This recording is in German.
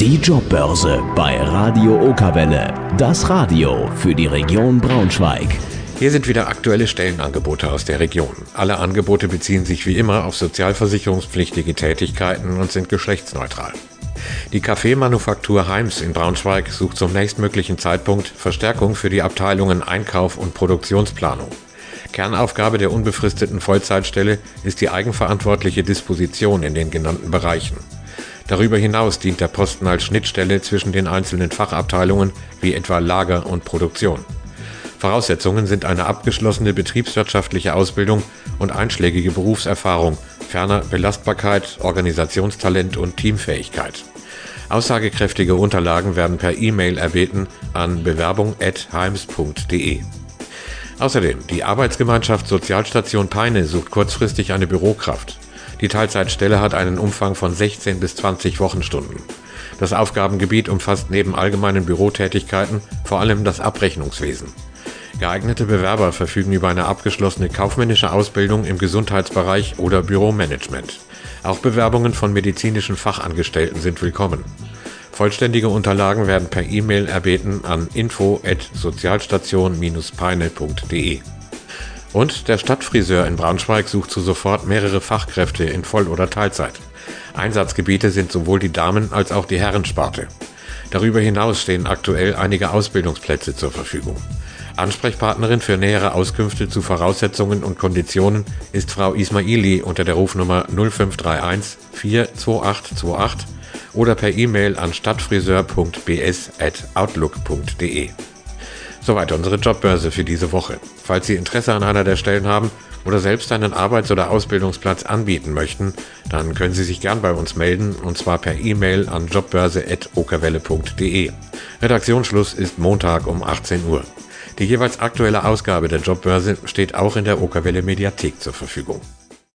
Die Jobbörse bei Radio Okerwelle. Das Radio für die Region Braunschweig. Hier sind wieder aktuelle Stellenangebote aus der Region. Alle Angebote beziehen sich wie immer auf sozialversicherungspflichtige Tätigkeiten und sind geschlechtsneutral. Die Kaffeemanufaktur Heims in Braunschweig sucht zum nächstmöglichen Zeitpunkt Verstärkung für die Abteilungen Einkauf und Produktionsplanung. Kernaufgabe der unbefristeten Vollzeitstelle ist die eigenverantwortliche Disposition in den genannten Bereichen. Darüber hinaus dient der Posten als Schnittstelle zwischen den einzelnen Fachabteilungen wie etwa Lager und Produktion. Voraussetzungen sind eine abgeschlossene betriebswirtschaftliche Ausbildung und einschlägige Berufserfahrung, ferner Belastbarkeit, Organisationstalent und Teamfähigkeit. Aussagekräftige Unterlagen werden per E-Mail erbeten an bewerbung@heims.de. Außerdem, die Arbeitsgemeinschaft Sozialstation Peine sucht kurzfristig eine Bürokraft. Die Teilzeitstelle hat einen Umfang von 16 bis 20 Wochenstunden. Das Aufgabengebiet umfasst neben allgemeinen Bürotätigkeiten vor allem das Abrechnungswesen. Geeignete Bewerber verfügen über eine abgeschlossene kaufmännische Ausbildung im Gesundheitsbereich oder Büromanagement. Auch Bewerbungen von medizinischen Fachangestellten sind willkommen. Vollständige Unterlagen werden per E-Mail erbeten an info@sozialstation-peine.de. Und der Stadtfriseur in Braunschweig sucht zu sofort mehrere Fachkräfte in Voll- oder Teilzeit. Einsatzgebiete sind sowohl die Damen- als auch die Herrensparte. Darüber hinaus stehen aktuell einige Ausbildungsplätze zur Verfügung. Ansprechpartnerin für nähere Auskünfte zu Voraussetzungen und Konditionen ist Frau Ismaili unter der Rufnummer 0531 42828 oder per E-Mail an stadtfriseur.bs@outlook.de. Soweit unsere Jobbörse für diese Woche. Falls Sie Interesse an einer der Stellen haben oder selbst einen Arbeits- oder Ausbildungsplatz anbieten möchten, dann können Sie sich gern bei uns melden, und zwar per E-Mail an jobbörse@okerwelle.de. Redaktionsschluss ist Montag um 18 Uhr. Die jeweils aktuelle Ausgabe der Jobbörse steht auch in der Okerwelle Mediathek zur Verfügung.